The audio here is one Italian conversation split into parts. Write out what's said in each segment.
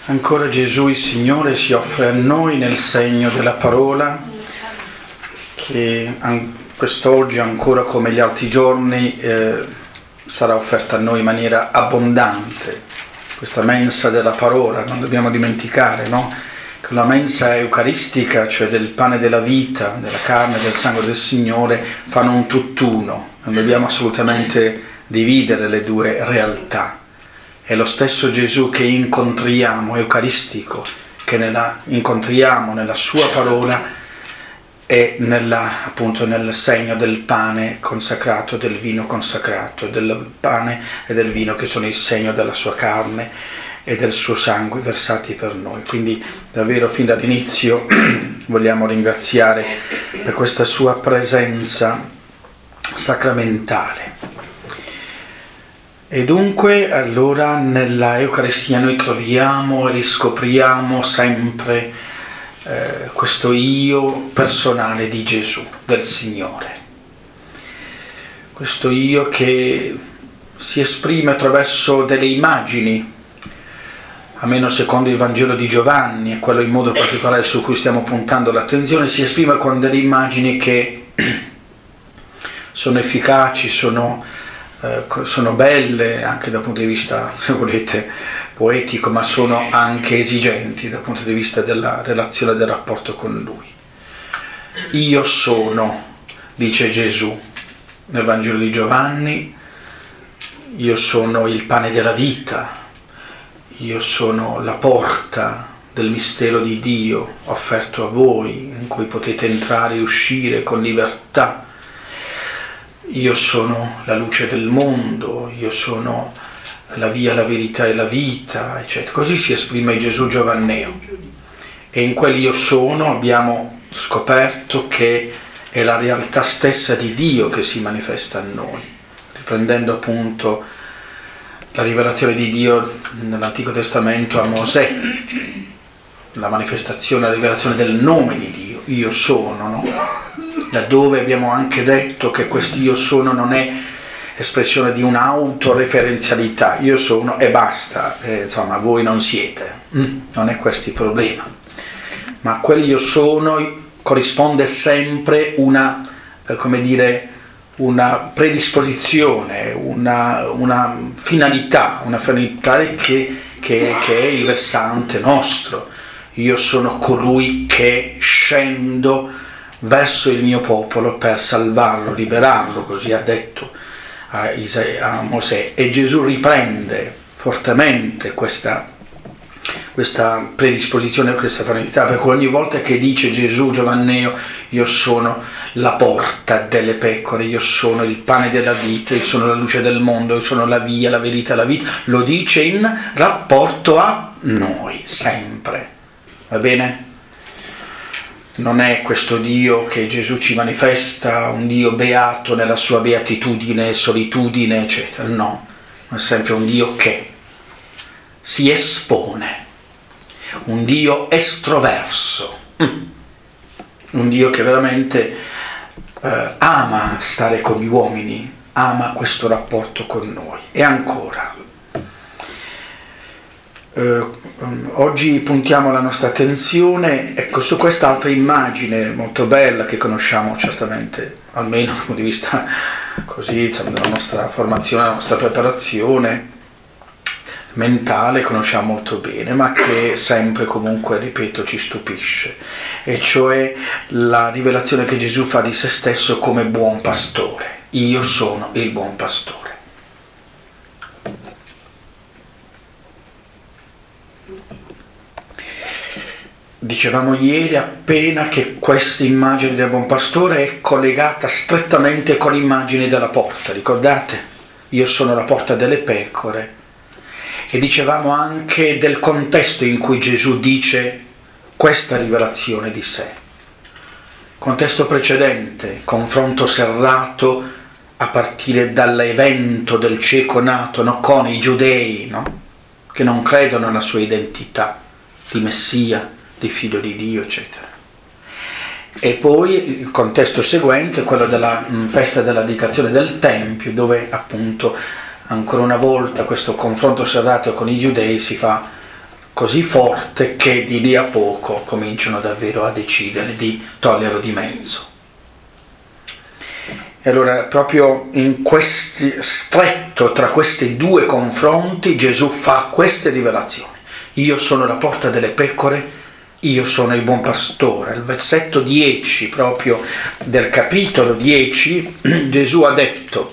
Ancora Gesù il Signore si offre a noi nel segno della parola che quest'oggi ancora come gli altri giorni sarà offerta a noi in maniera abbondante. Questa mensa della parola, non dobbiamo dimenticare, no? Che la mensa eucaristica, cioè del pane della vita, della carne e del sangue del Signore, fanno un tutt'uno. Non dobbiamo assolutamente dividere le due realtà. È lo stesso Gesù che incontriamo, eucaristico, che incontriamo nella sua parola e appunto nel segno del pane consacrato, del vino consacrato, del pane e del vino che sono il segno della sua carne e del suo sangue versati per noi. Quindi davvero fin dall'inizio vogliamo ringraziare per questa sua presenza sacramentale. E dunque allora nella Eucaristia noi troviamo e riscopriamo sempre questo io personale di Gesù, del Signore. Questo io che si esprime attraverso delle immagini, almeno secondo il Vangelo di Giovanni, e quello in modo particolare su cui stiamo puntando l'attenzione, si esprime con delle immagini che sono efficaci, sono belle anche dal punto di vista, se volete, poetico, ma sono anche esigenti dal punto di vista della relazione, del rapporto con Lui. Io sono, dice Gesù nel Vangelo di Giovanni, io sono il pane della vita, io sono la porta del mistero di Dio offerto a voi, in cui potete entrare e uscire con libertà. Io sono la luce del mondo, io sono la via, la verità e la vita, eccetera. Così si esprime Gesù giovanneo. E in quel io sono abbiamo scoperto che è la realtà stessa di Dio che si manifesta a noi, riprendendo appunto la rivelazione di Dio nell'Antico Testamento a Mosè, la manifestazione, la rivelazione del nome di Dio, io sono, no? Laddove abbiamo anche detto che questo io sono non è espressione di un'autoreferenzialità, io sono e basta, insomma voi non siete, non è questo il problema, ma quel io sono corrisponde sempre una predisposizione, una finalità che è il versante nostro. Io sono colui che scendo verso il mio popolo per salvarlo, liberarlo, così ha detto a Mosè. E Gesù riprende fortemente questa predisposizione, questa finalità, perché ogni volta che dice Gesù giovanneo io sono la porta delle pecore, io sono il pane della vita, io sono la luce del mondo, io sono la via, la verità e la vita, lo dice in rapporto a noi, sempre. Va bene? Non è questo Dio che Gesù ci manifesta, un Dio beato nella sua beatitudine, solitudine, eccetera. No, è sempre un Dio che si espone, un Dio estroverso, un Dio che veramente ama stare con gli uomini, ama questo rapporto con noi. E ancora, oggi puntiamo la nostra attenzione su quest'altra immagine molto bella che conosciamo certamente, almeno dal punto di vista così, insomma, della nostra formazione, della nostra preparazione mentale, conosciamo molto bene, ma che sempre comunque, ripeto, ci stupisce, e cioè la rivelazione che Gesù fa di se stesso come buon pastore. Io sono il buon pastore. Dicevamo ieri appena che questa immagine del buon pastore è collegata strettamente con l'immagine della porta, ricordate? Io sono la porta delle pecore. E dicevamo anche del contesto in cui Gesù dice questa rivelazione di sé. Contesto precedente, confronto serrato a partire dall'evento del cieco nato, no? Con i giudei, no? Che non credono alla sua identità di Messia, di figlio di Dio, eccetera. E poi il contesto seguente, quello della festa della dedicazione del Tempio, dove appunto ancora una volta questo confronto serrato con i giudei si fa così forte che di lì a poco cominciano davvero a decidere di toglierlo di mezzo. E allora proprio in questo stretto tra questi due confronti Gesù fa queste rivelazioni. Io sono la porta delle pecore, io sono il buon pastore. Il versetto 10 proprio del capitolo 10 Gesù ha detto: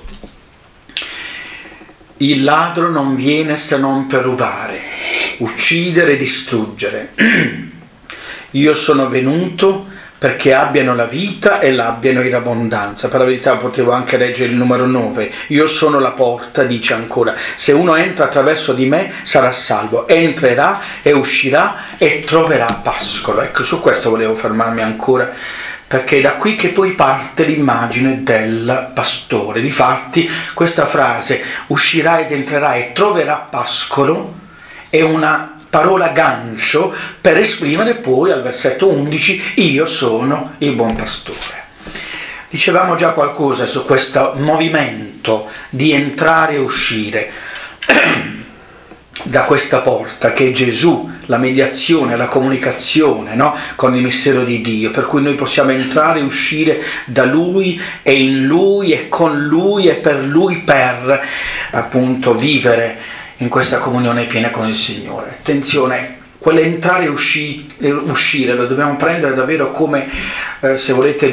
il ladro non viene se non per rubare, uccidere e distruggere. Io sono venuto perché abbiano la vita e l'abbiano in abbondanza. Per la verità potevo anche leggere il numero 9. Io sono la porta, dice ancora. Se uno entra attraverso di me sarà salvo. Entrerà e uscirà e troverà pascolo. Ecco, su questo volevo fermarmi ancora, perché è da qui che poi parte l'immagine del pastore. Difatti questa frase, uscirà ed entrerà e troverà pascolo, è una parola gancio per esprimere poi al versetto 11: io sono il buon pastore. Dicevamo già qualcosa su questo movimento di entrare e uscire da questa porta che è Gesù, la mediazione, la comunicazione, no? Con il mistero di Dio, per cui noi possiamo entrare e uscire da Lui e in Lui e con Lui e per Lui, per appunto vivere in questa comunione piena con il Signore. Attenzione, quell'entrare e uscire lo dobbiamo prendere davvero come, se volete,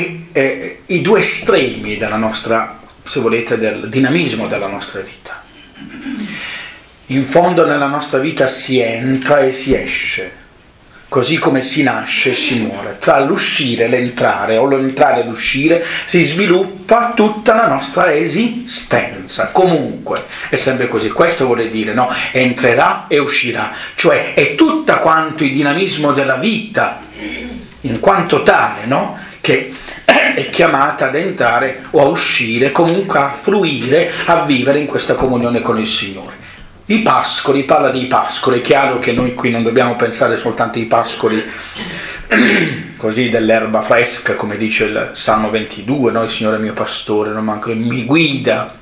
i due estremi della nostra, se volete, del dinamismo della nostra vita. In fondo nella nostra vita si entra e si esce, così come si nasce e si muore. Tra l'uscire e l'entrare, o l'entrare e l'uscire, si sviluppa tutta la nostra esistenza. Comunque, è sempre così. Questo vuole dire, no? Entrerà e uscirà. Cioè, è tutta quanto il dinamismo della vita, in quanto tale, no? Che è chiamata ad entrare o a uscire, comunque a fruire, a vivere in questa comunione con il Signore. I pascoli, parla di pascoli, è chiaro che noi qui non dobbiamo pensare soltanto ai pascoli così dell'erba fresca, come dice il Salmo 22, no? Il Signore è mio pastore, non manco, mi guida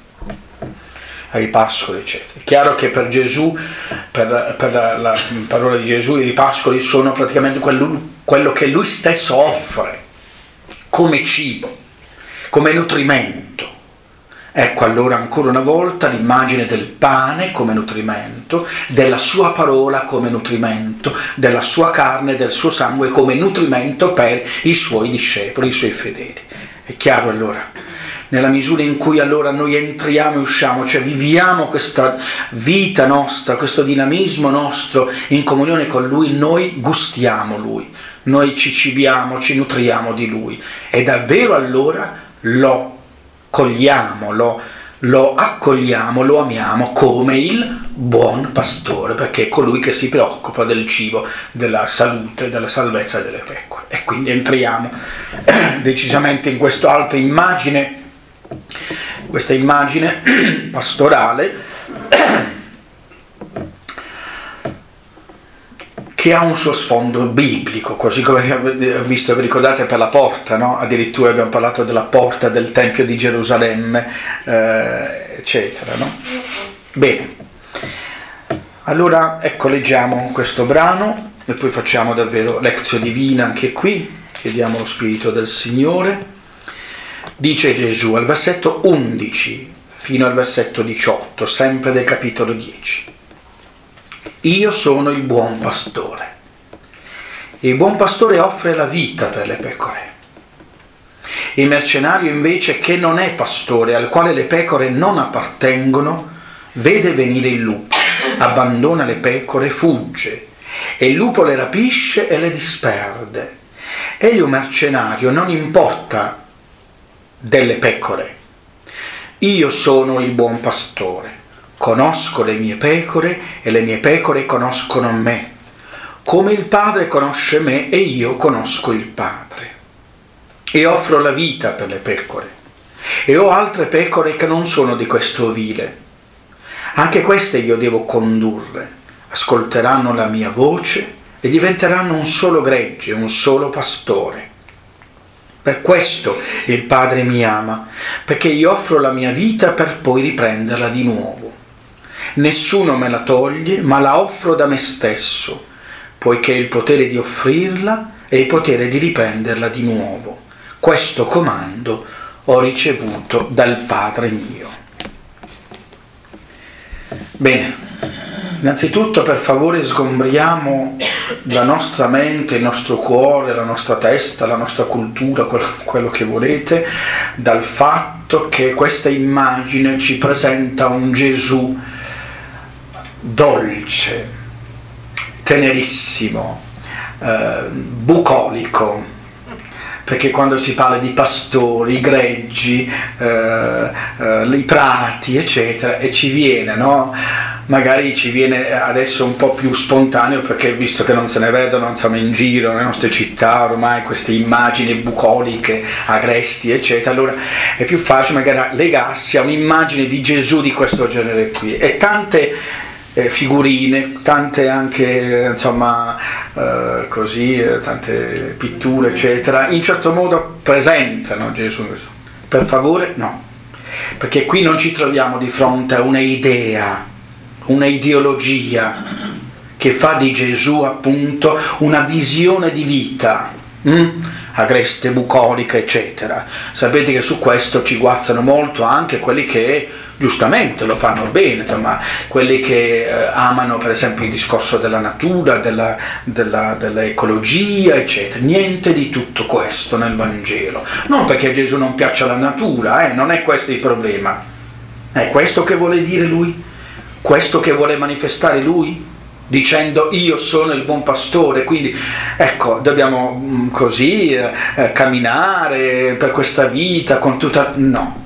ai pascoli, eccetera. È chiaro che per Gesù, per la parola di Gesù, i pascoli sono praticamente quello che Lui stesso offre come cibo, come nutrimento. Ecco allora ancora una volta l'immagine del pane come nutrimento, della sua parola come nutrimento, della sua carne, del suo sangue come nutrimento per i suoi discepoli, i suoi fedeli. È chiaro allora? Nella misura in cui allora noi entriamo e usciamo, cioè viviamo questa vita nostra, questo dinamismo nostro in comunione con Lui, noi gustiamo Lui, noi ci cibiamo, ci nutriamo di Lui e davvero allora lo cogliamo, lo accogliamo, lo amiamo come il buon pastore, perché è colui che si preoccupa del cibo, della salute, della salvezza delle pecore. E quindi entriamo decisamente in questa altra immagine, questa immagine pastorale che ha un suo sfondo biblico, così come abbiamo visto, vi ricordate, per la porta, no? Addirittura abbiamo parlato della porta del Tempio di Gerusalemme, eccetera, no? Bene, allora ecco, leggiamo questo brano e poi facciamo davvero lezione divina anche qui, chiediamo lo Spirito del Signore. Dice Gesù al versetto 11 fino al versetto 18, sempre del capitolo 10. Io sono il buon pastore. Il buon pastore offre la vita per le pecore. Il mercenario invece, che non è pastore, al quale le pecore non appartengono, vede venire il lupo, abbandona le pecore, fugge, e il lupo le rapisce e le disperde. Egli un mercenario non importa delle pecore. Io sono il buon pastore. Conosco le mie pecore e le mie pecore conoscono me, come il Padre conosce me e io conosco il Padre. E offro la vita per le pecore. E ho altre pecore che non sono di questo ovile. Anche queste io devo condurre. Ascolteranno la mia voce e diventeranno un solo gregge, un solo pastore. Per questo il Padre mi ama, perché io offro la mia vita per poi riprenderla di nuovo. Nessuno me la toglie, ma la offro da me stesso, poiché il potere di offrirla e il potere di riprenderla di nuovo. Questo comando ho ricevuto dal Padre mio. Bene, innanzitutto per favore sgombriamo la nostra mente, il nostro cuore, la nostra testa, la nostra cultura, quello che volete, dal fatto che questa immagine ci presenta un Gesù dolce, tenerissimo, bucolico, perché quando si parla di pastori, i greggi, i prati, eccetera, e ci viene, no? Magari ci viene adesso un po' più spontaneo, perché visto che non se ne vedono, insomma, in giro nelle nostre città ormai queste immagini bucoliche, agresti, eccetera, allora è più facile magari legarsi a un'immagine di Gesù di questo genere qui. E tante figurine, tante anche, insomma, tante pitture, eccetera, in certo modo presentano Gesù. Per favore, no, perché qui non ci troviamo di fronte a un'idea, una ideologia che fa di Gesù appunto una visione di vita, agreste, bucolica, eccetera. Sapete che su questo ci guazzano molto anche quelli che giustamente lo fanno bene, insomma, quelli che amano per esempio il discorso della natura, dell'ecologia, eccetera. Niente di tutto questo nel Vangelo. Non perché a Gesù non piaccia la natura, non è questo il problema. È questo che vuole dire lui? Questo che vuole manifestare lui? Dicendo io sono il buon pastore, quindi ecco, dobbiamo così camminare per questa vita con tutta... No.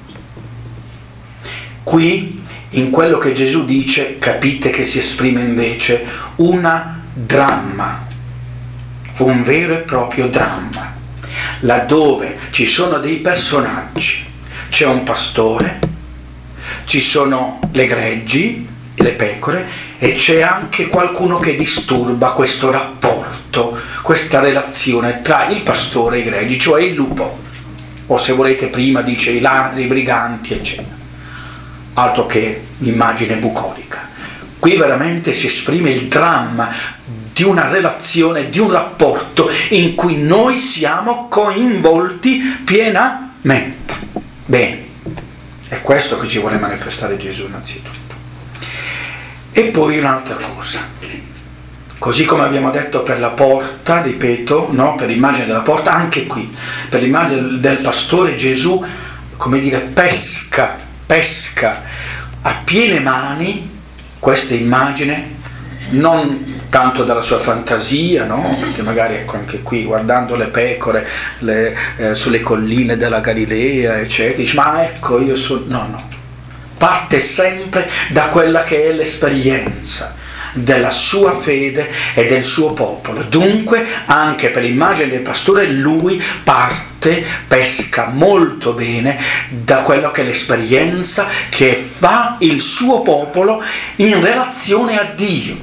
Qui, in quello che Gesù dice, capite che si esprime invece una dramma, un vero e proprio dramma, laddove ci sono dei personaggi, c'è un pastore, ci sono le greggi, le pecore, e c'è anche qualcuno che disturba questo rapporto, questa relazione tra il pastore e i greggi, cioè il lupo, o se volete prima dice i ladri, i briganti, eccetera. Altro che immagine bucolica. Qui veramente si esprime il dramma di una relazione, di un rapporto in cui noi siamo coinvolti pienamente. Bene, è questo che ci vuole manifestare Gesù innanzitutto. E poi un'altra cosa, così come abbiamo detto per la porta, ripeto, no? Per l'immagine della porta, anche qui, per l'immagine del pastore Gesù, come dire, pesca a piene mani questa immagine, non tanto dalla sua fantasia, no? Perché magari ecco anche qui guardando le pecore sulle colline della Galilea, eccetera, dice ma ecco io sono... No, parte sempre da quella che è l'esperienza della sua fede e del suo popolo. Dunque anche per l'immagine del pastore lui pesca molto bene da quello che è l'esperienza che fa il suo popolo in relazione a Dio.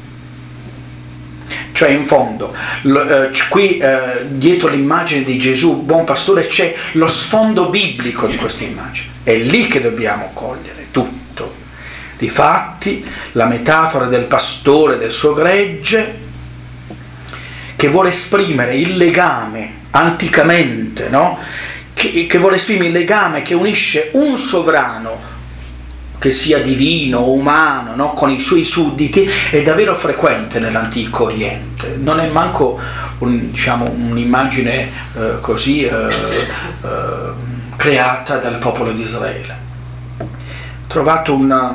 Cioè in fondo qui dietro l'immagine di Gesù buon pastore c'è lo sfondo biblico di questa immagine, è lì che dobbiamo cogliere tutto. Difatti la metafora del pastore del suo gregge, che vuole esprimere il legame anticamente, no? Che vuole esprimere il legame che unisce un sovrano, che sia divino o umano, no? Con i suoi sudditi, è davvero frequente nell'Antico Oriente. Non è manco un'immagine creata dal popolo di Israele. Ho trovato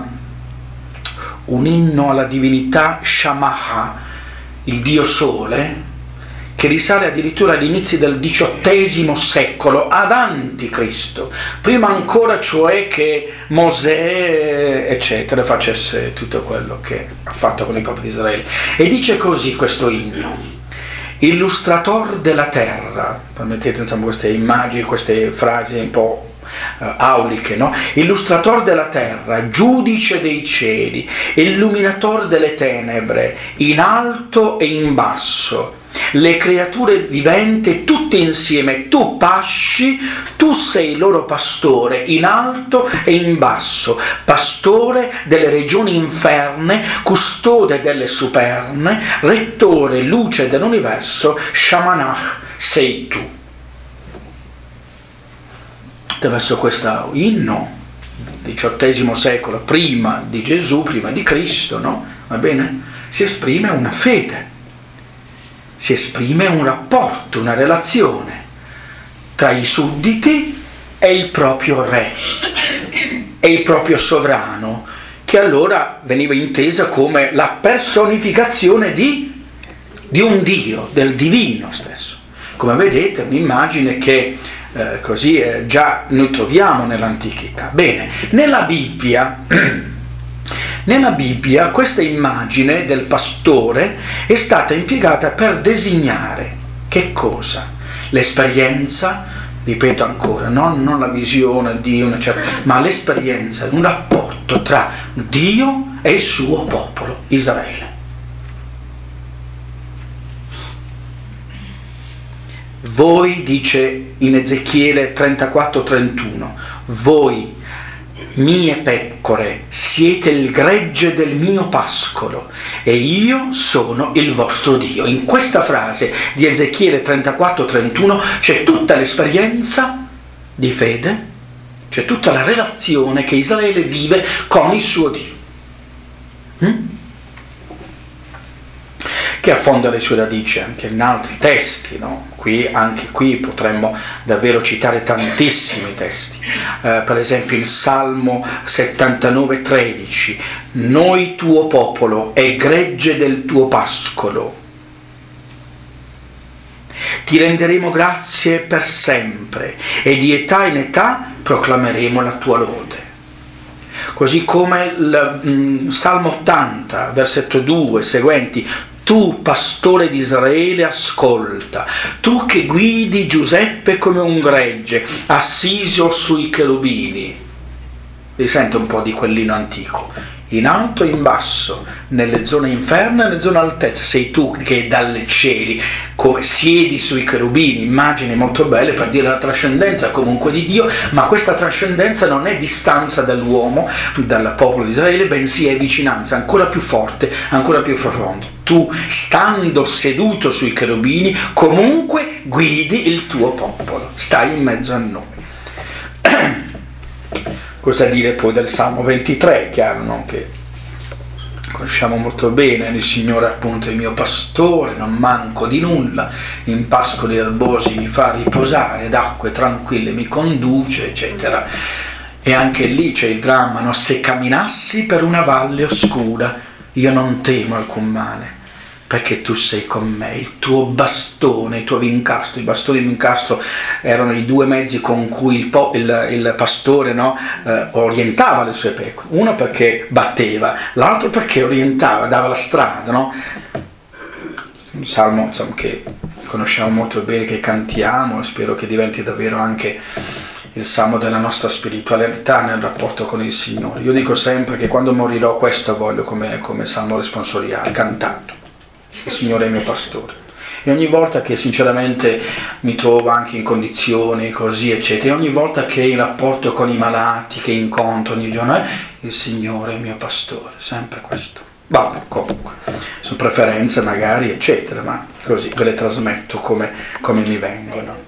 un inno alla divinità Shamaha, il dio sole, che risale addirittura agli inizi del XVIII secolo avanti Cristo, prima ancora cioè che Mosè eccetera facesse tutto quello che ha fatto con il popolo di Israele. E dice così questo inno: illustrator della terra, permettete insomma queste immagini, queste frasi un po' auliche, no? Illustrator della terra, giudice dei cieli, illuminator delle tenebre, in alto e in basso, le creature viventi tutte insieme, tu pasci, tu sei loro pastore in alto e in basso, pastore delle regioni inferne, custode delle superne, rettore, luce dell'universo, Shamanach sei tu. Attraverso questo inno, XVIII secolo, prima di Gesù, prima di Cristo, no? Va bene? Si esprime una fede. Si esprime un rapporto, una relazione tra i sudditi e il proprio re e il proprio sovrano, che allora veniva intesa come la personificazione di un Dio, del divino stesso. Come vedete, un'immagine che così già noi troviamo nell'antichità. Bene, nella Bibbia questa immagine del pastore è stata impiegata per designare che cosa? L'esperienza, ripeto ancora, non la visione di una certa, ma l'esperienza, un rapporto tra Dio e il suo popolo, Israele. Voi, dice in Ezechiele 34:31, voi mie pecore, siete il gregge del mio pascolo e io sono il vostro Dio. In questa frase di Ezechiele 34:31 c'è tutta l'esperienza di fede, c'è tutta la relazione che Israele vive con il suo Dio. Che affonda le sue radici anche in altri testi, no? Anche qui potremmo davvero citare tantissimi testi, per esempio il Salmo 79:13, noi tuo popolo e gregge del tuo pascolo, ti renderemo grazie per sempre e di età in età proclameremo la tua lode. Così come il Salmo 80, versetto 2 seguenti, tu, pastore di Israele, ascolta, tu che guidi Giuseppe come un gregge, assiso sui cherubini. Vi sente un po' di quell'inno antico? In alto e in basso, nelle zone inferne e nelle zone altezze, sei tu che dalle cieli come siedi sui cherubini, immagini molto belle per dire la trascendenza comunque di Dio, ma questa trascendenza non è distanza dall'uomo, dal popolo di Israele, bensì è vicinanza ancora più forte, ancora più profonda. Tu, stando seduto sui cherubini, comunque guidi il tuo popolo, stai in mezzo a noi. Cosa dire poi del Salmo 23, chiaro, no? Che conosciamo molto bene, il Signore appunto è il mio pastore, non manco di nulla, in pascoli erbosi mi fa riposare, ad acque tranquille mi conduce, eccetera. E anche lì c'è il dramma, no? Se camminassi per una valle oscura, io non temo alcun male, perché tu sei con me, il tuo bastone, il tuo vincastro. I bastoni di vincastro erano i due mezzi con cui il pastore, no, orientava le sue pecore. Uno perché batteva, l'altro perché orientava, dava la strada, no? Un salmo, insomma, che conosciamo molto bene, che cantiamo, e spero che diventi davvero anche il salmo della nostra spiritualità nel rapporto con il Signore. Io dico sempre che quando morirò questo voglio come salmo responsoriale, cantato. Il Signore è il mio pastore. E ogni volta che sinceramente mi trovo anche in condizioni così, eccetera, e ogni volta che in rapporto con i malati, che incontro ogni giorno, il Signore è il mio pastore, sempre questo. Vabbè, comunque, sono preferenze magari, eccetera, ma così ve le trasmetto come mi vengono.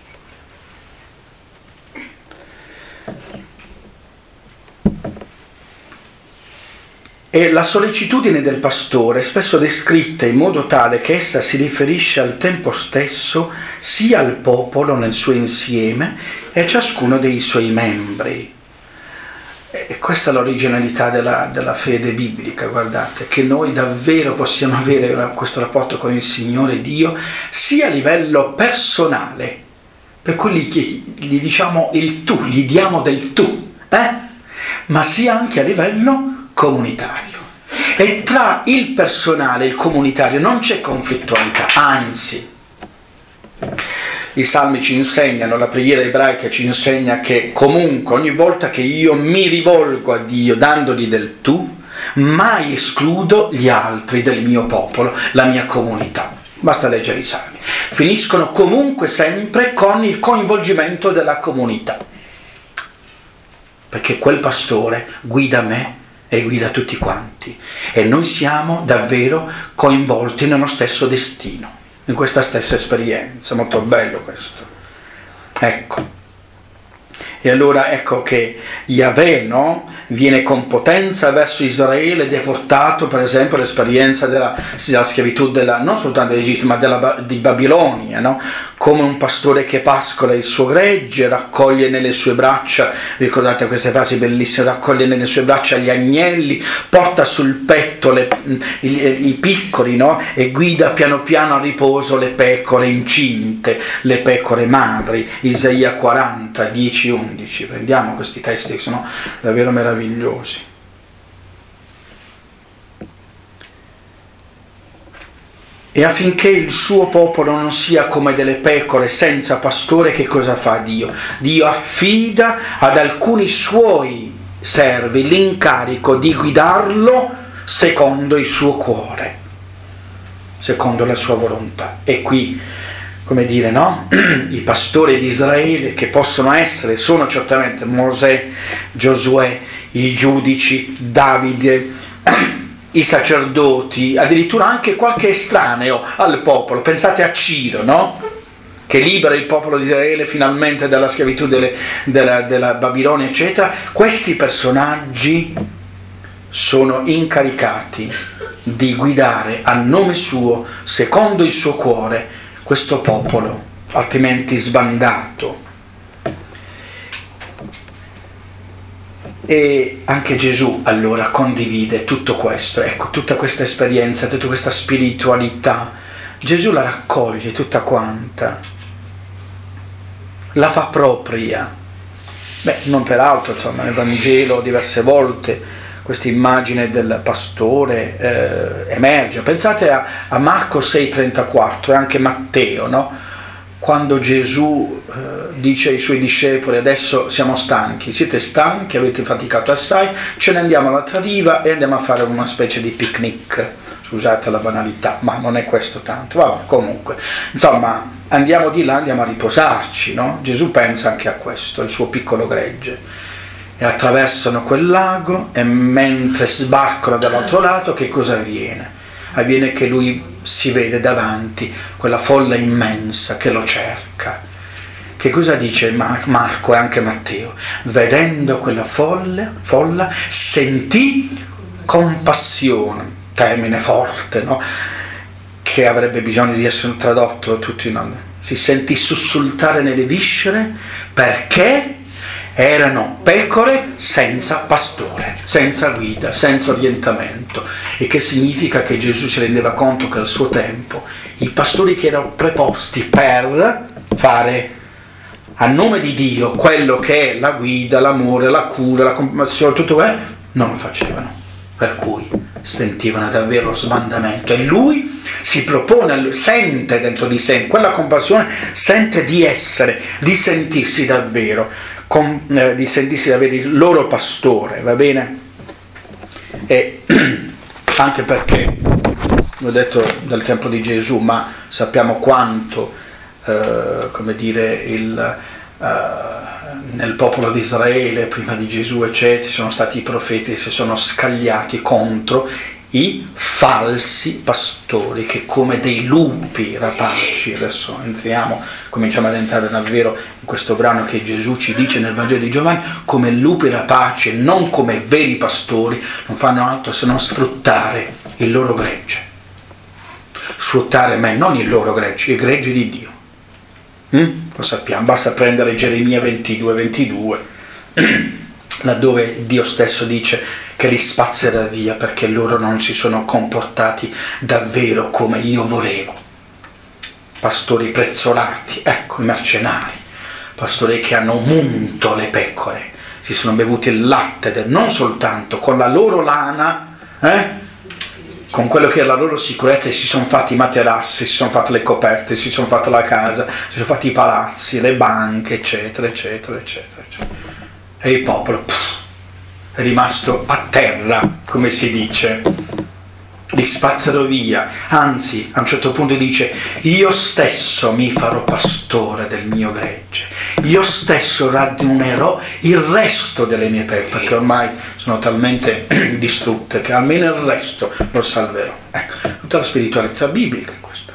E la sollecitudine del pastore è spesso descritta in modo tale che essa si riferisce al tempo stesso sia al popolo nel suo insieme e a ciascuno dei suoi membri. E questa è l'originalità della fede biblica, guardate, che noi davvero possiamo avere questo rapporto con il Signore Dio sia a livello personale, per cui gli diciamo il tu, gli diamo del tu, ma sia anche a livello comunitario. E tra il personale e il comunitario non c'è conflittualità, anzi i salmi ci insegnano, la preghiera ebraica ci insegna che comunque ogni volta che io mi rivolgo a Dio dandogli del tu, mai escludo gli altri del mio popolo, la mia comunità. basta leggere i Salmi, finiscono comunque sempre con il coinvolgimento della comunità, perché quel pastore guida me e guida tutti quanti, e noi siamo davvero coinvolti nello stesso destino, in questa stessa esperienza. Molto bello questo. Ecco. E allora ecco che Yahweh, no, viene con potenza verso Israele, deportato, per esempio, l'esperienza della schiavitù non soltanto dell'Egitto, ma di Babilonia, no? Come un pastore che pascola il suo gregge, raccoglie nelle sue braccia, ricordate queste frasi bellissime, raccoglie nelle sue braccia gli agnelli, porta sul petto i piccoli, no? E guida piano piano a riposo le pecore incinte, le pecore madri. Isaia 40, 10, 11. Prendiamo questi testi che sono davvero meravigliosi. E affinché il suo popolo non sia come delle pecore senza pastore, che cosa fa Dio? Dio affida ad alcuni suoi servi l'incarico di guidarlo secondo il suo cuore, secondo la sua volontà. E qui, come dire, no? I pastori di Israele, che possono essere, sono certamente Mosè, Giosuè, i giudici, Davide, i sacerdoti, addirittura anche qualche estraneo al popolo. Pensate a Ciro, no? Che libera il popolo di Israele finalmente dalla schiavitù della Babilonia, eccetera. Questi personaggi sono incaricati di guidare a nome suo, secondo il suo cuore, questo popolo, altrimenti sbandato. E anche Gesù allora condivide tutto questo, ecco, tutta questa esperienza, tutta questa spiritualità. Gesù la raccoglie tutta quanta, la fa propria. Non peraltro, insomma, nel Vangelo diverse volte questa immagine del pastore emerge. Pensate a Marco 6,34 e anche Matteo, no? Quando Gesù dice ai suoi discepoli: adesso siamo stanchi, siete stanchi, avete faticato assai, ce ne andiamo all'altra riva e andiamo a fare una specie di picnic. Scusate la banalità, ma non è questo tanto. Vabbè, comunque, insomma, andiamo di là, andiamo a riposarci, no? Gesù pensa anche a questo, al suo piccolo gregge. E attraversano quel lago, e mentre sbarcano dall'altro lato, che cosa avviene? Avviene che lui si vede davanti quella folla immensa che lo cerca. Che cosa dice Marco e anche Matteo? Vedendo quella folla sentì compassione, termine forte, no? Che avrebbe bisogno di essere tradotto tutti, no? Si sentì sussultare nelle viscere, perché erano pecore senza pastore, senza guida, senza orientamento. E che significa? Che Gesù si rendeva conto che al suo tempo i pastori che erano preposti per fare a nome di Dio quello che è la guida, l'amore, la cura, la compassione, tutto non lo facevano. Per cui sentivano davvero lo sbandamento, e lui si propone, sente dentro di sé quella compassione, sente di sentirsi davvero di sentirsi davvero il loro pastore, va bene? E anche perché, l'ho detto del tempo di Gesù, ma sappiamo quanto nel popolo di Israele prima di Gesù, eccetera, sono stati i profeti che si sono scagliati contro i falsi pastori, che come dei lupi rapaci, adesso cominciamo ad entrare davvero in questo brano che Gesù ci dice nel Vangelo di Giovanni, come lupi rapaci, non come veri pastori, non fanno altro se non sfruttare il loro gregge. Sfruttare, ma non il loro gregge, il gregge di Dio. Lo sappiamo, basta prendere Geremia 22, laddove Dio stesso dice che li spazzerà via perché loro non si sono comportati davvero come io volevo. Pastori prezzolati, ecco, i mercenari, pastori che hanno munto le pecore, si sono bevuti il latte, non soltanto con la loro lana, con quello che è la loro sicurezza, e si sono fatti i materassi, si sono fatte le coperte, si sono fatte la casa, si sono fatti i palazzi, le banche, eccetera, eccetera, eccetera, eccetera. E il popolo è rimasto a terra, come si dice. li spazzerò via, anzi a un certo punto dice: io stesso mi farò pastore del mio gregge, io stesso radunerò il resto delle mie pecore, perché ormai sono talmente distrutte che almeno il resto lo salverò. Ecco, tutta la spiritualità biblica è questa.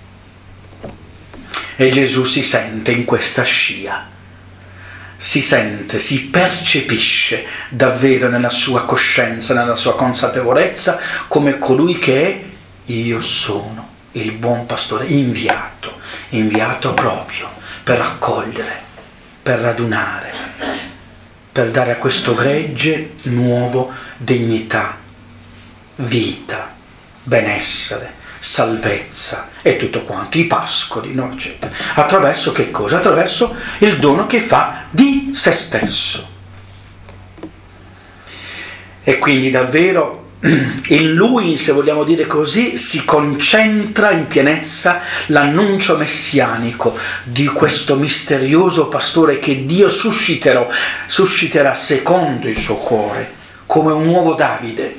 E Gesù si sente in questa scia, si sente, si percepisce davvero nella sua coscienza, nella sua consapevolezza, come colui che è: io sono il buon pastore inviato proprio per raccogliere, per radunare, per dare a questo gregge nuovo dignità, vita, benessere, salvezza e tutto quanto, i pascoli, no, eccetera. Attraverso che cosa? Attraverso il dono che fa di se stesso. E quindi davvero in lui, se vogliamo dire così, si concentra in pienezza l'annuncio messianico di questo misterioso pastore che Dio susciterà secondo il suo cuore, come un nuovo Davide.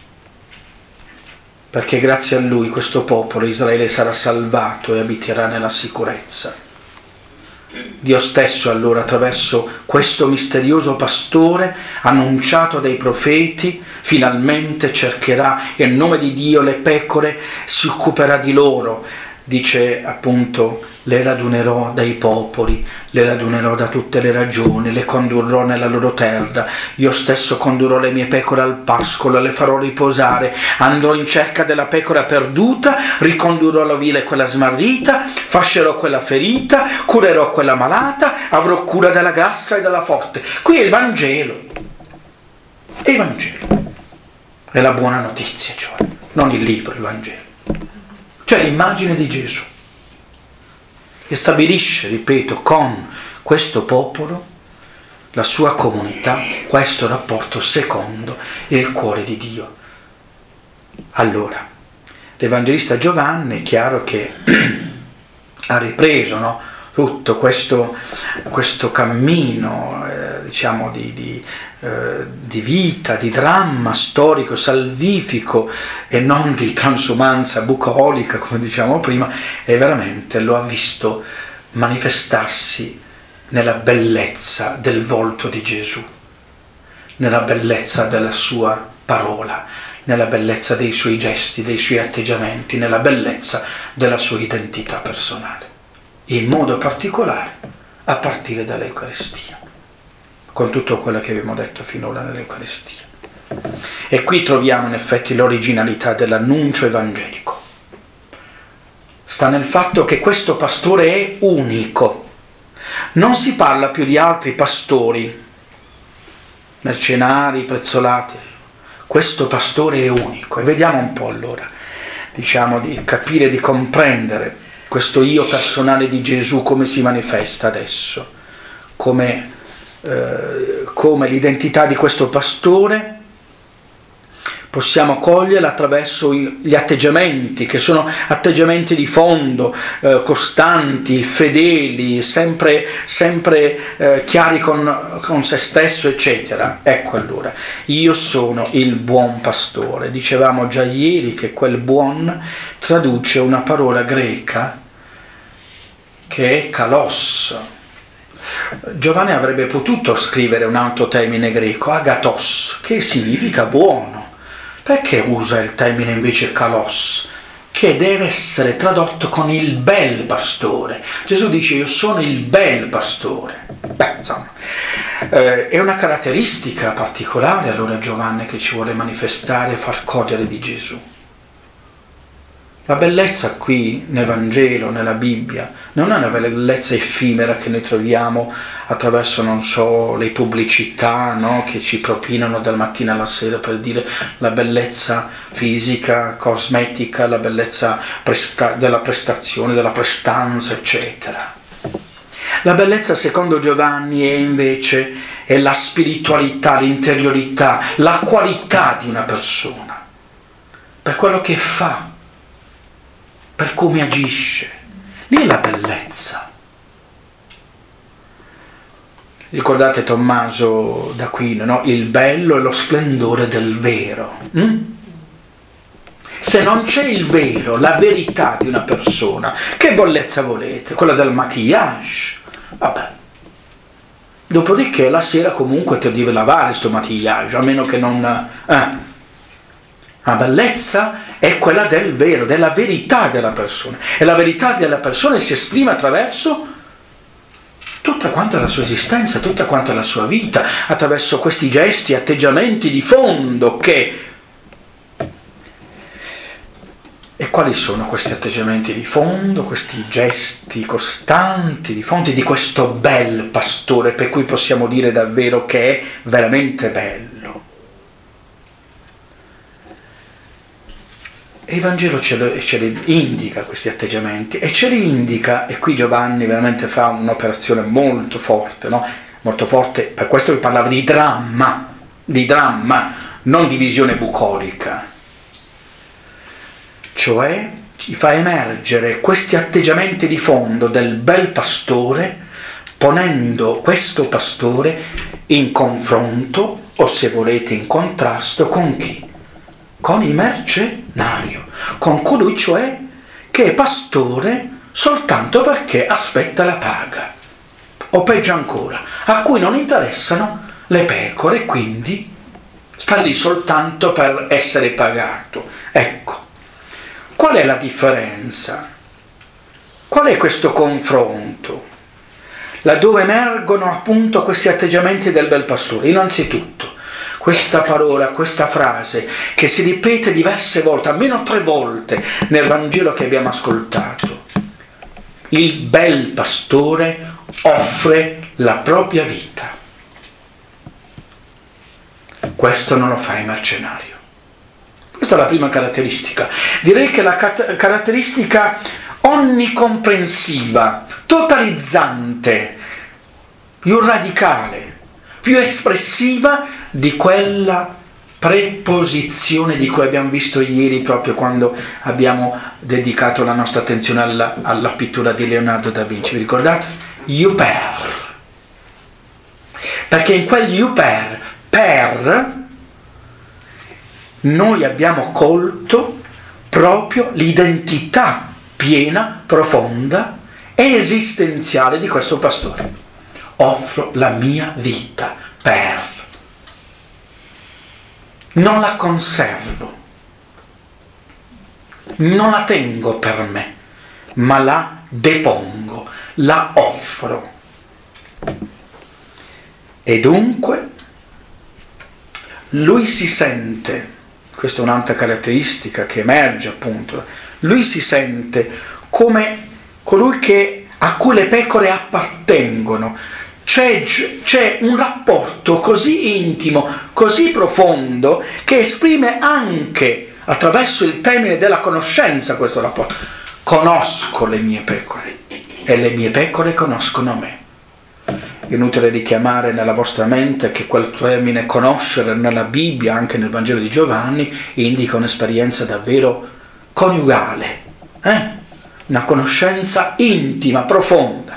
Perché grazie a lui questo popolo, Israele, sarà salvato e abiterà nella sicurezza. Dio stesso allora, attraverso questo misterioso pastore annunciato dai profeti, finalmente cercherà in nome di Dio le pecore, si occuperà di loro. Dice appunto: le radunerò dai popoli, le radunerò da tutte le regioni, le condurrò nella loro terra, io stesso condurrò le mie pecore al pascolo, le farò riposare, andrò in cerca della pecora perduta, ricondurrò l'ovile quella smarrita, fascerò quella ferita, curerò quella malata, avrò cura della grassa e della forte. Qui è il Vangelo, è il Vangelo, è la buona notizia, cioè non il libro, il Vangelo. Cioè l'immagine di Gesù, che stabilisce, ripeto, con questo popolo, la sua comunità, questo rapporto secondo il cuore di Dio. Allora, l'Evangelista Giovanni è chiaro che ha ripreso, no, tutto questo cammino, diciamo, di vita, di dramma storico, salvifico e non di transumanza bucolica, come diciamo prima, e veramente lo ha visto manifestarsi nella bellezza del volto di Gesù, nella bellezza della sua parola, nella bellezza dei suoi gesti, dei suoi atteggiamenti, nella bellezza della sua identità personale, in modo particolare a partire dall'Eucaristia, con tutto quello che abbiamo detto finora nell'Eucaristia. E qui troviamo in effetti l'originalità dell'annuncio evangelico. Sta nel fatto che questo pastore è unico. Non si parla più di altri pastori, mercenari, prezzolati. Questo pastore è unico. E vediamo un po' allora, diciamo, di capire, di comprendere questo io personale di Gesù, come si manifesta adesso, come l'identità di questo pastore possiamo coglierla attraverso gli atteggiamenti, che sono atteggiamenti di fondo, costanti, fedeli, sempre chiari con se stesso, eccetera. Ecco allora, io sono il buon pastore. Dicevamo già ieri che quel buon traduce una parola greca che è kalos. Giovanni avrebbe potuto scrivere un altro termine greco, agathos, che significa buono. Perché usa il termine invece kalos, che deve essere tradotto con il bel pastore? Gesù dice: io sono il bel pastore. Beh, insomma, è una caratteristica particolare allora Giovanni che ci vuole manifestare e far cogliere di Gesù. La bellezza qui nel Vangelo, nella Bibbia, non è una bellezza effimera che noi troviamo attraverso, non so, le pubblicità, no, che ci propinano dal mattino alla sera per dire la bellezza fisica, cosmetica, la bellezza della prestazione, della prestanza, eccetera. La bellezza, secondo Giovanni, è la spiritualità, l'interiorità, la qualità di una persona, per quello che fa, per come agisce. Lì è la bellezza. Ricordate Tommaso d'Aquino, no? Il bello è lo splendore del vero. Se non c'è il vero, la verità di una persona, che bollezza volete? Quella del maquillage? Vabbè. Dopodiché la sera comunque ti devi lavare sto maquillage, a meno che non... La bellezza è quella del vero, della verità della persona. E la verità della persona si esprime attraverso tutta quanta la sua esistenza, tutta quanta la sua vita, attraverso questi gesti, atteggiamenti di fondo che... E quali sono questi atteggiamenti di fondo, questi gesti costanti di fondo di questo bel pastore, per cui possiamo dire davvero che è veramente bello? E il Vangelo ce li indica questi atteggiamenti, e ce li indica, e qui Giovanni veramente fa un'operazione molto forte, no? Molto forte, per questo vi parlava di dramma, non di visione bucolica. Cioè ci fa emergere questi atteggiamenti di fondo del bel pastore, ponendo questo pastore in confronto, o se volete in contrasto, con chi? Con il mercenario, con colui cioè che è pastore soltanto perché aspetta la paga, o peggio ancora, a cui non interessano le pecore, quindi sta lì soltanto per essere pagato. Ecco. Qual è la differenza? Qual è questo confronto? Laddove emergono appunto questi atteggiamenti del bel pastore. Innanzitutto, questa parola, questa frase che si ripete diverse volte, almeno 3 volte nel Vangelo che abbiamo ascoltato. Il bel pastore offre la propria vita. Questo non lo fa il mercenario. Questa è la prima caratteristica. Direi che la caratteristica onnicomprensiva, totalizzante, più radicale, più espressiva di quella preposizione di cui abbiamo visto ieri, proprio quando abbiamo dedicato la nostra attenzione alla pittura di Leonardo da Vinci. Vi ricordate? Iuper. Perché in quel Iuper, per... noi abbiamo colto proprio l'identità piena, profonda e esistenziale di questo pastore. Offro la mia vita per. Non la conservo, non la tengo per me, ma la depongo, la offro. E dunque lui si sente, questa è un'altra caratteristica che emerge appunto, lui si sente come colui a cui le pecore appartengono. C'è un rapporto così intimo, così profondo, che esprime anche attraverso il termine della conoscenza questo rapporto. Conosco le mie pecore e le mie pecore conoscono me. È inutile richiamare nella vostra mente che quel termine conoscere nella Bibbia, anche nel Vangelo di Giovanni, indica un'esperienza davvero coniugale, una conoscenza intima, profonda.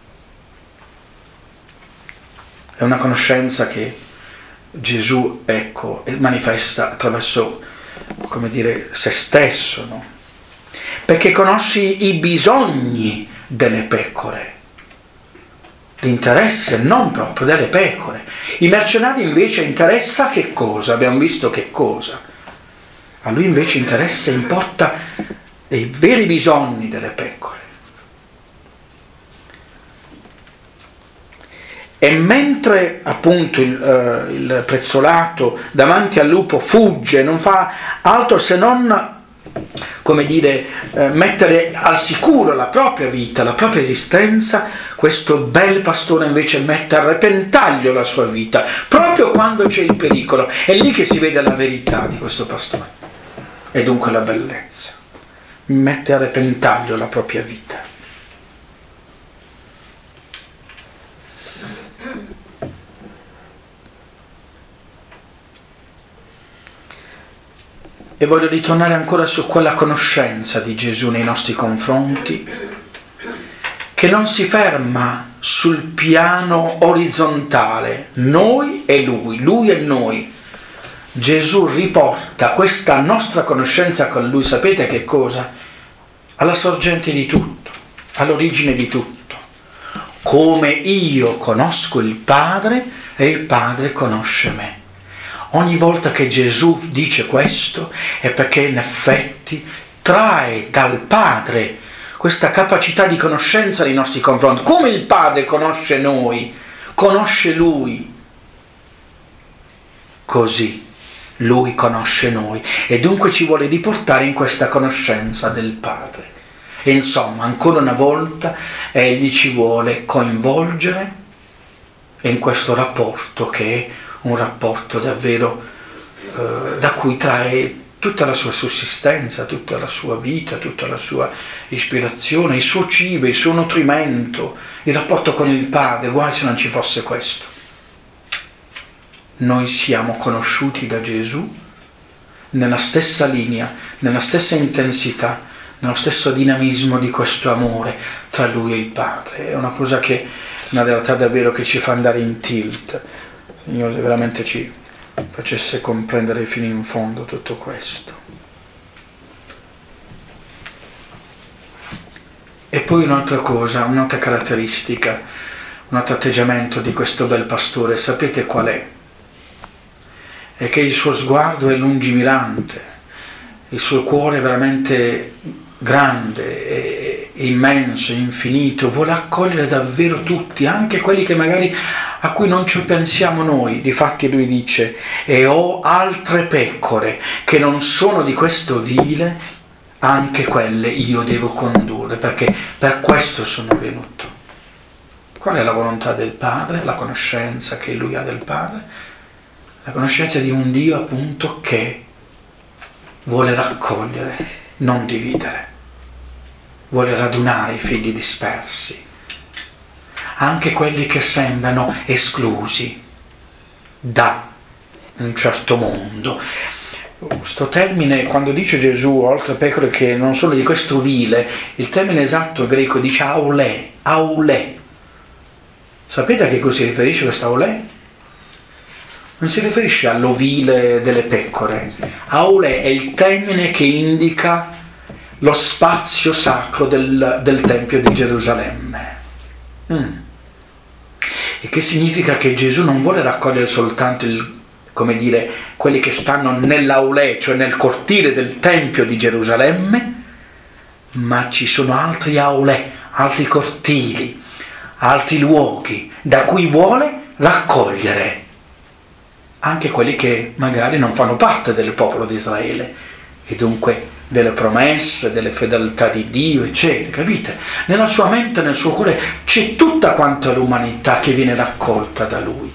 È una conoscenza che Gesù, manifesta attraverso, se stesso, no? Perché conosci i bisogni delle pecore, l'interesse non proprio delle pecore. I mercenari invece interessa che cosa? Abbiamo visto che cosa. A lui invece importa i veri bisogni delle pecore. E mentre appunto il prezzolato davanti al lupo fugge, non fa altro se non, mettere al sicuro la propria vita, la propria esistenza, questo bel pastore invece mette a repentaglio la sua vita, proprio quando c'è il pericolo. È lì che si vede la verità di questo pastore, e dunque la bellezza. Mette a repentaglio la propria vita. E voglio ritornare ancora su quella conoscenza di Gesù nei nostri confronti, che non si ferma sul piano orizzontale, noi e lui e noi, Gesù riporta questa nostra conoscenza con Lui, sapete che cosa? Alla sorgente di tutto, all'origine di tutto. Come io conosco il Padre e il Padre conosce me. Ogni volta che Gesù dice questo è perché in effetti trae dal Padre questa capacità di conoscenza nei nostri confronti. Come il Padre conosce noi, conosce Lui, così Lui conosce noi e dunque ci vuole riportare in questa conoscenza del Padre. E insomma, ancora una volta, Egli ci vuole coinvolgere in questo rapporto che è un rapporto davvero da cui trae tutta la sua sussistenza, tutta la sua vita, tutta la sua ispirazione, il suo cibo, il suo nutrimento, il rapporto con il Padre. Guai se non ci fosse questo. Noi siamo conosciuti da Gesù nella stessa linea, nella stessa intensità, nello stesso dinamismo di questo amore tra Lui e il Padre. È una cosa che, una realtà davvero che ci fa andare in tilt. Il Signore veramente ci facesse comprendere fino in fondo tutto questo. E poi un'altra cosa, un'altra caratteristica, un altro atteggiamento di questo bel pastore, sapete qual è? È che il suo sguardo è lungimirante, il suo cuore è veramente grande, è immenso, è infinito, vuole accogliere davvero tutti, anche quelli che magari a cui non ci pensiamo noi. Difatti lui dice: e ho altre pecore che non sono di questo vile, anche quelle io devo condurre, perché per questo sono venuto. Qual è la volontà del Padre? La conoscenza che lui ha del Padre, la conoscenza di un Dio appunto che vuole raccogliere, non dividere, vuole radunare i figli dispersi, anche quelli che sembrano esclusi da un certo mondo. Sto termine, quando dice Gesù, oltre pecore che non sono di questo vile, il termine esatto greco dice aulè, aulè. Sapete a che cosa si riferisce questo aulè? Non si riferisce all'ovile delle pecore. Aulè è il termine che indica lo spazio sacro del Tempio di Gerusalemme. E che significa che Gesù non vuole raccogliere soltanto quelli che stanno nell'aulè, cioè nel cortile del Tempio di Gerusalemme, ma ci sono altri aulè, altri cortili, altri luoghi da cui vuole raccogliere anche quelli che magari non fanno parte del popolo di Israele e dunque delle promesse, delle fedeltà di Dio, eccetera, capite? Nella sua mente, nel suo cuore c'è tutta quanta l'umanità che viene raccolta da lui.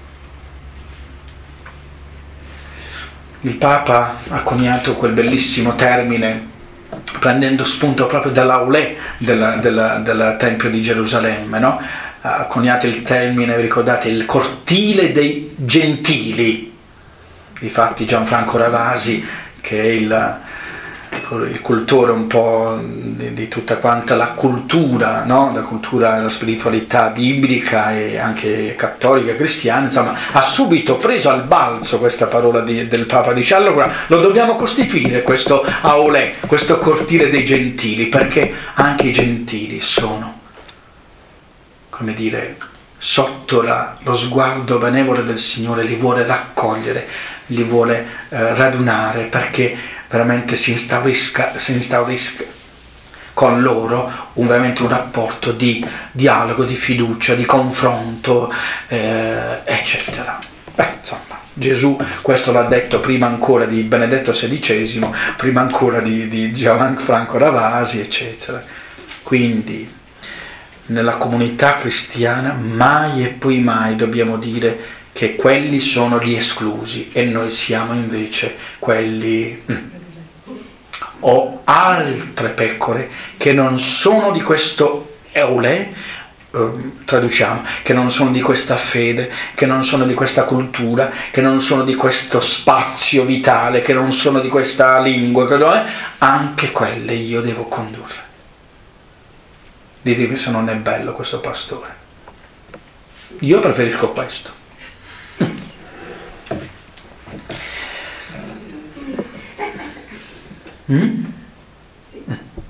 Il Papa ha coniato quel bellissimo termine prendendo spunto proprio dall'aulè del Tempio di Gerusalemme, no? Ha coniato il termine, vi ricordate, il cortile dei gentili. Difatti Gianfranco Ravasi, che è il cultore un po' di tutta quanta la cultura, no? La cultura, la spiritualità biblica e anche cattolica, cristiana, insomma, ha subito preso al balzo questa parola del Papa. Dice: allora lo dobbiamo costituire questo aulè, questo cortile dei gentili, perché anche i gentili sono, come dire, sotto lo sguardo benevolo del Signore, li vuole raccogliere, li vuole radunare, perché veramente si instaurisca con loro veramente un rapporto di dialogo, di fiducia, di confronto, eccetera. Insomma, Gesù questo l'ha detto prima ancora di Benedetto XVI, prima ancora di Gianfranco Ravasi, eccetera. Quindi nella comunità cristiana mai e poi mai dobbiamo dire che quelli sono gli esclusi e noi siamo invece quelli. Ho altre pecore che non sono di questo eulè, traduciamo, che non sono di questa fede, che non sono di questa cultura, che non sono di questo spazio vitale, che non sono di questa lingua, anche quelle io devo condurre. Ditemi se non è bello questo pastore. Io preferisco questo. Sì.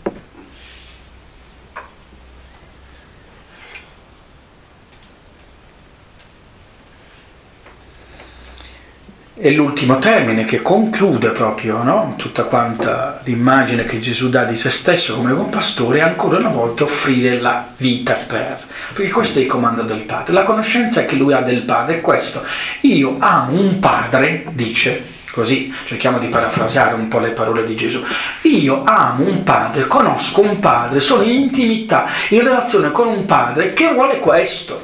E l'ultimo termine che conclude proprio, no? Tutta quanta l'immagine che Gesù dà di se stesso come buon pastore, è ancora una volta offrire la vita perché questo è il comando del Padre. La conoscenza che lui ha del Padre è questo: io amo un Padre, dice così, cerchiamo di parafrasare un po' le parole di Gesù, io amo un Padre, conosco un Padre, sono in intimità, in relazione con un Padre che vuole questo.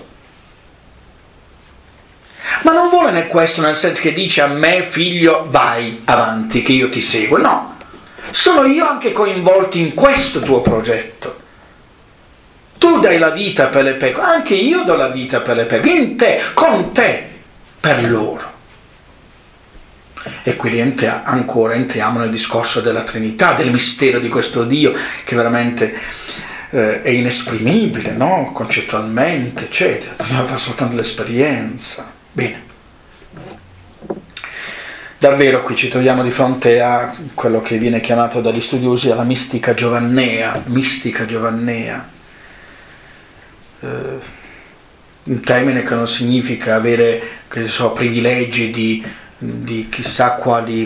Ma non vuole questo nel senso che dice a me, figlio, vai avanti, che io ti seguo. No, sono io anche coinvolto in questo tuo progetto. Tu dai la vita per le pecore, anche io do la vita per le pecore, in te, con te, per loro. E qui entriamo nel discorso della Trinità, del mistero di questo Dio, che veramente è inesprimibile, no? Concettualmente, eccetera. Bisogna fare soltanto l'esperienza. Bene, davvero qui ci troviamo di fronte a quello che viene chiamato dagli studiosi la mistica giovannea, un termine che non significa avere, privilegi di chissà quali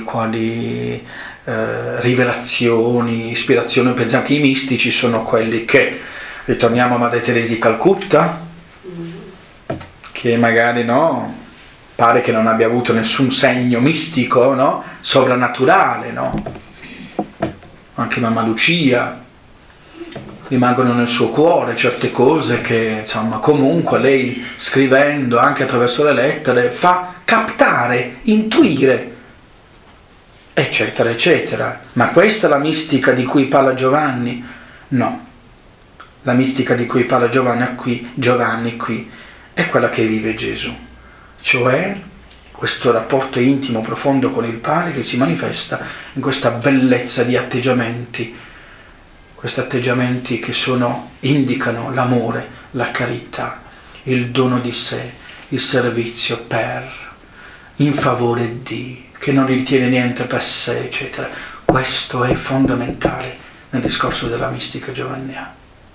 rivelazioni, ispirazioni. Pensiamo che i mistici sono quelli che, ritorniamo a Madre Teresa di Calcutta, che magari pare che non abbia avuto nessun segno mistico, sovrannaturale, anche Mamma Lucia, rimangono nel suo cuore certe cose che comunque lei, scrivendo anche attraverso le lettere, fa captare, intuire, eccetera eccetera. Ma questa è la mistica di cui parla Giovanni? No, la mistica di cui parla Giovanni qui è quella che vive Gesù, cioè questo rapporto intimo, profondo con il Padre, che si manifesta in questa bellezza di atteggiamenti, questi atteggiamenti che indicano l'amore, la carità, il dono di sé, il servizio in favore di, che non ritiene niente per sé, eccetera. Questo è fondamentale nel discorso della mistica giovanniana.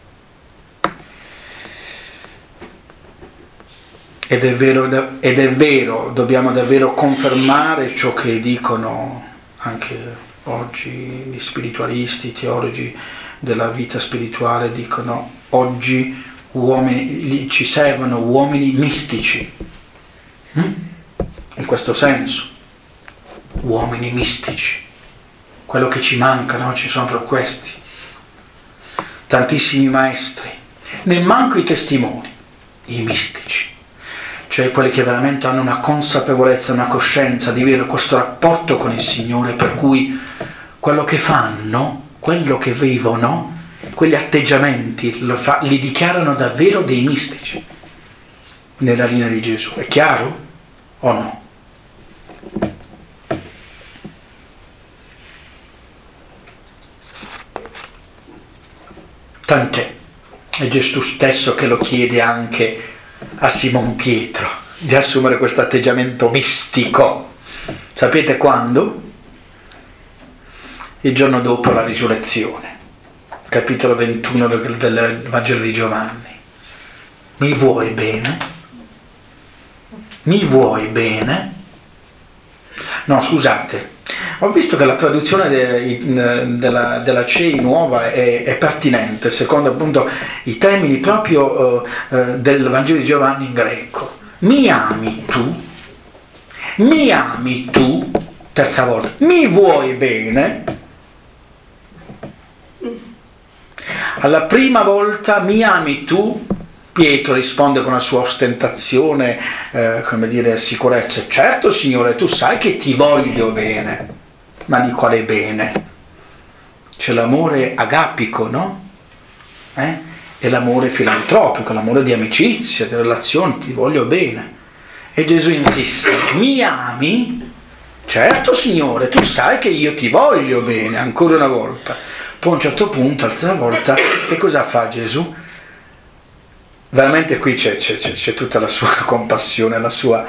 Ed è vero, dobbiamo davvero confermare ciò che dicono anche oggi gli spiritualisti, i teologi della vita spirituale, dicono oggi ci servono uomini mistici, in questo senso, uomini mistici, quello che ci manca, ci sono proprio questi, tantissimi maestri, nel manco i testimoni, i mistici. Cioè quelli che veramente hanno una consapevolezza, una coscienza di avere questo rapporto con il Signore, per cui quello che fanno, quello che vivono, quegli atteggiamenti li dichiarano davvero dei mistici nella linea di Gesù. È chiaro o no? Tant'è, è Gesù stesso che lo chiede anche a Simon Pietro di assumere questo atteggiamento mistico. Sapete quando? Il giorno dopo la risurrezione, capitolo 21 del Vangelo di Giovanni. Mi vuoi bene? Mi vuoi bene? No, scusate, ho visto che la traduzione della CEI nuova è pertinente, secondo appunto i termini proprio del Vangelo di Giovanni in greco. Mi ami tu? Mi ami tu? Terza volta. Mi vuoi bene? Alla prima volta, mi ami tu? Pietro risponde con la sua ostentazione, sicurezza. Certo, Signore, tu sai che ti voglio bene. Ma di quale bene? C'è l'amore agapico, no? E l'amore filantropico, l'amore di amicizia, di relazione, ti voglio bene. E Gesù insiste, mi ami? Certo, Signore, tu sai che io ti voglio bene, ancora una volta. Poi a un certo punto, altra volta, che cosa fa Gesù? Veramente qui c'è tutta la sua compassione, la sua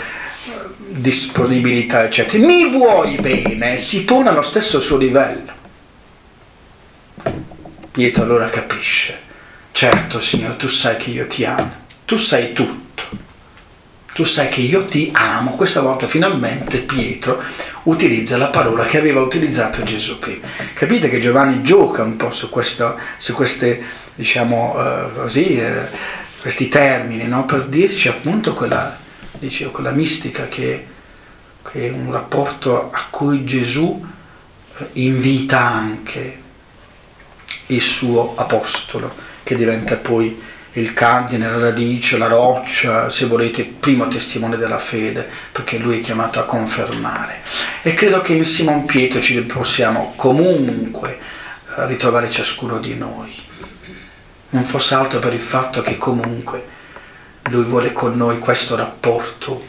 disponibilità, eccetera. Mi vuoi bene? Si pone allo stesso suo livello. Pietro allora capisce: certo Signore, tu sai che io ti amo, tu sai tutto, tu sai che io ti amo. Questa volta finalmente Pietro utilizza la parola che aveva utilizzato Gesù prima. Capite che Giovanni gioca un po' su queste, diciamo questi termini, no? Per dirci appunto quella mistica che è un rapporto a cui Gesù invita anche il suo apostolo, che diventa poi il cardine, la radice, la roccia, se volete, il primo testimone della fede, perché lui è chiamato a confermare. E credo che in Simon Pietro ci possiamo comunque ritrovare ciascuno di noi, non fosse altro per il fatto che comunque lui vuole con noi questo rapporto: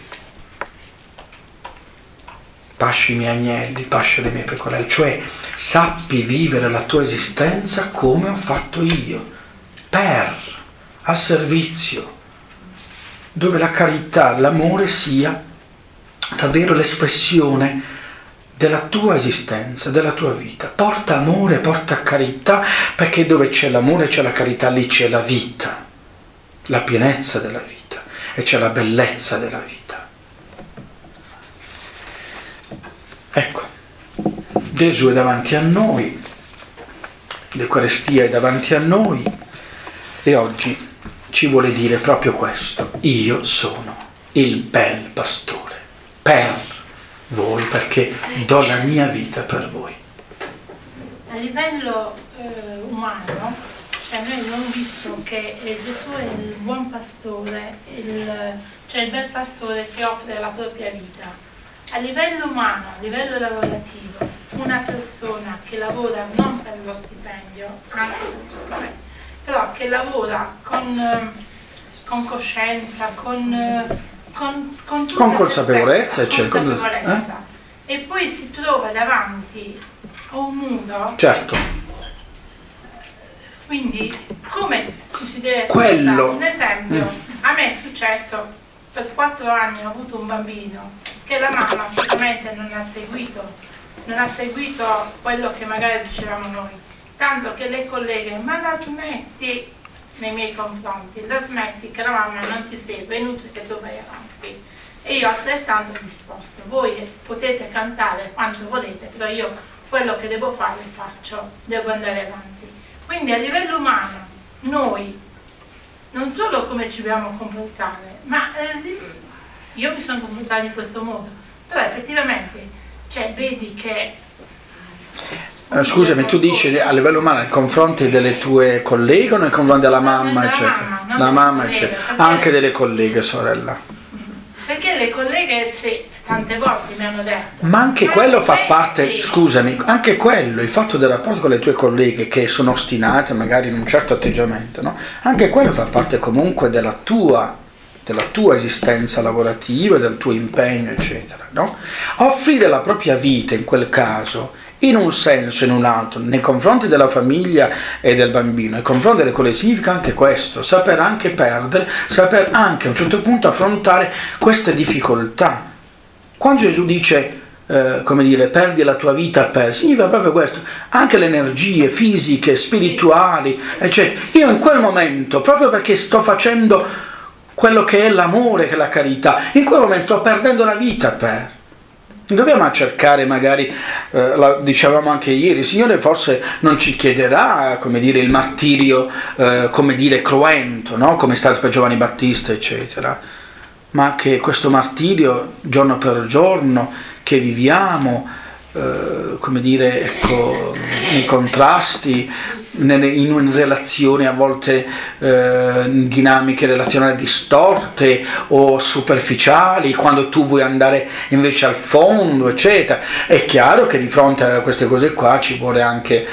pasci i miei agnelli, pasci le mie pecorelle, cioè sappi vivere la tua esistenza come ho fatto io, al servizio, dove la carità, l'amore sia davvero l'espressione della tua esistenza, della tua vita. Porta amore, porta carità, perché dove c'è l'amore, c'è la carità, lì c'è la vita, la pienezza della vita, e c'è la bellezza della vita. Ecco, Gesù è davanti a noi, l'Eucaristia è davanti a noi, e oggi ci vuole dire proprio questo: io sono il bel pastore per voi, perché do la mia vita per voi. A livello umano, cioè noi abbiamo visto che Gesù è il buon pastore, cioè il bel pastore che offre la propria vita. A livello umano, a livello lavorativo, una persona che lavora non per lo stipendio, anche per lo stipendio, però che lavora con coscienza, con consapevolezza, e poi si trova davanti a un muro. Certo. Quindi come ci si deve quello un esempio, a me è successo, per 4 anni ho avuto un bambino che la mamma assolutamente non ha seguito quello che magari dicevamo noi, tanto che le colleghe: ma la smetti, nei miei confronti, la smetti che la mamma non ti segue, è inutile che tu vai avanti. E io altrettanto risposto: voi potete cantare quanto volete, però io quello che devo fare faccio, devo andare avanti. Quindi a livello umano noi non solo come ci dobbiamo comportare, ma io mi sono comportata in questo modo, però effettivamente, cioè, vedi che... Scusami, tu dici a livello umano nei confronti delle tue colleghe o nei confronti della mamma, eccetera? La mamma, eccetera. Anche delle colleghe, sorella. Perché le colleghe tante volte mi hanno detto... Ma anche quello fa parte, scusami, anche quello, il fatto del rapporto con le tue colleghe che sono ostinate magari in un certo atteggiamento, no? Anche quello fa parte comunque della tua esistenza lavorativa, del tuo impegno, eccetera, no? Offrire la propria vita in quel caso, in un senso e in un altro, nei confronti della famiglia e del bambino, nei confronti delle colleghe, significa anche questo: saper anche perdere, saper anche a un certo punto affrontare queste difficoltà. Quando Gesù dice perdi la tua per, significa proprio questo, anche le energie fisiche, spirituali, eccetera. Io in quel momento, proprio perché sto facendo quello che è l'amore, che è la carità, in quel momento sto perdendo la vita per. Non dobbiamo cercare, magari, dicevamo anche ieri, il Signore forse non ci chiederà, il martirio, cruento, no? Come è stato per Giovanni Battista, eccetera, ma che questo martirio, giorno per giorno, che viviamo, nei contrasti, in relazioni a volte dinamiche relazionali distorte o superficiali, quando tu vuoi andare invece al fondo, eccetera. È chiaro che di fronte a queste cose qua ci vuole anche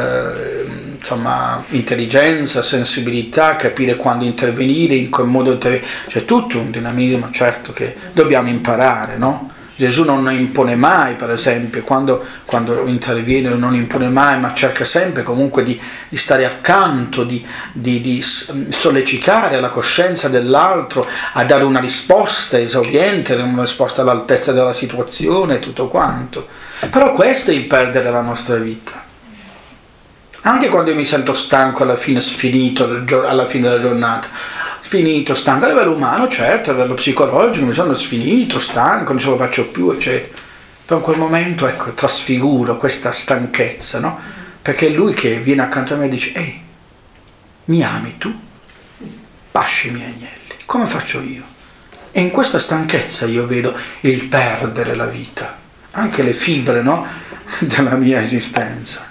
intelligenza, sensibilità, capire quando intervenire, in che modo intervenire. C'è tutto un dinamismo, certo, che dobbiamo imparare, no? Gesù non impone mai, per esempio, quando interviene non impone mai, ma cerca sempre comunque di stare accanto, di sollecitare la coscienza dell'altro a dare una risposta esauriente, una risposta all'altezza della situazione e tutto quanto. Però questo è il perdere la nostra vita. Anche quando io mi sento stanco alla fine, sfinito, alla fine della giornata, sfinito, stanco, a livello umano, certo, a livello psicologico, mi sono sfinito, stanco, non ce lo faccio più, eccetera. Però in quel momento, ecco, trasfiguro questa stanchezza, no? Perché è lui che viene accanto a me e dice, ehi, mi ami tu? Pasci i miei agnelli, come faccio io? E in questa stanchezza io vedo il perdere la vita, anche le fibre, no? Della mia esistenza.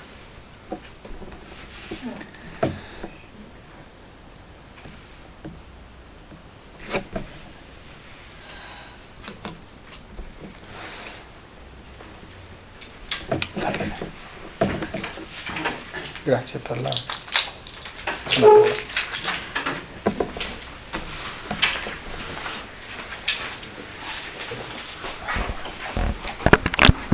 Grazie per la